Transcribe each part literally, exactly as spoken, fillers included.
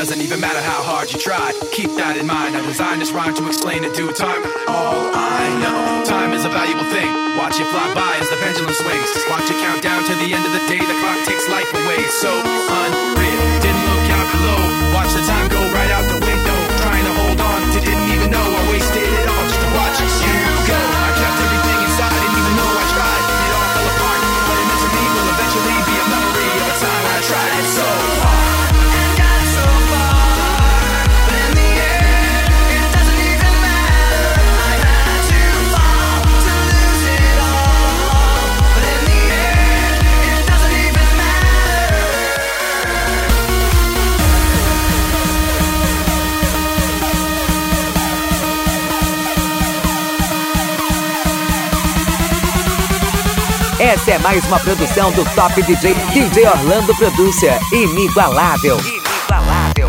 doesn't even matter how hard you try. Keep that in mind, I designed this rhyme to explain in due time. All I know, time is a valuable thing. Watch it fly by as the pendulum swings. Watch it count down to the end of the day. The clock takes life away, so unreal. Didn't look out below, watch the time go right out the window. Trying to hold on to didn't even know I wasted it all just to watch you go. I kept everything inside, didn't even know I tried. It all fell apart, what it meant to me will eventually be a memory of a time when I tried it so hard. Essa é mais uma produção do Top D J, D J Orlando Producer. Inigualável. Inigualável.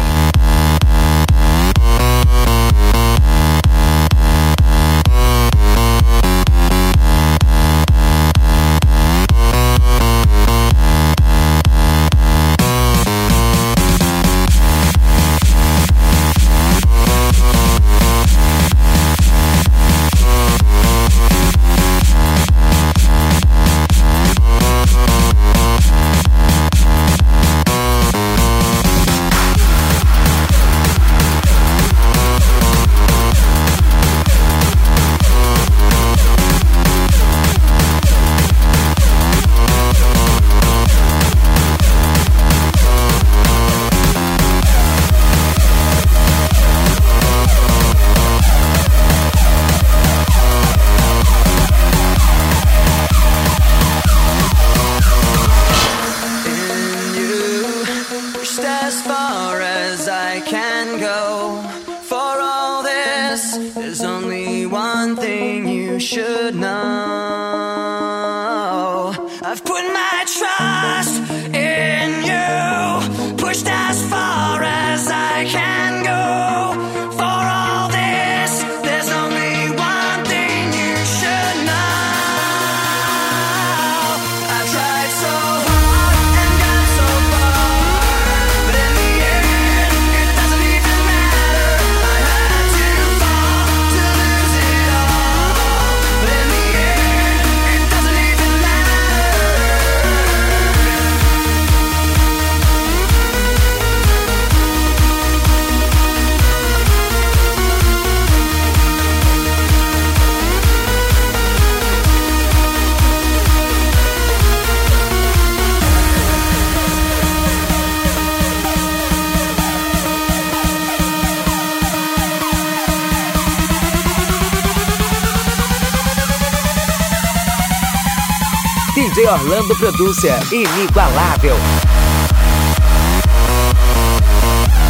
D J Orlando Producer. Inigualável.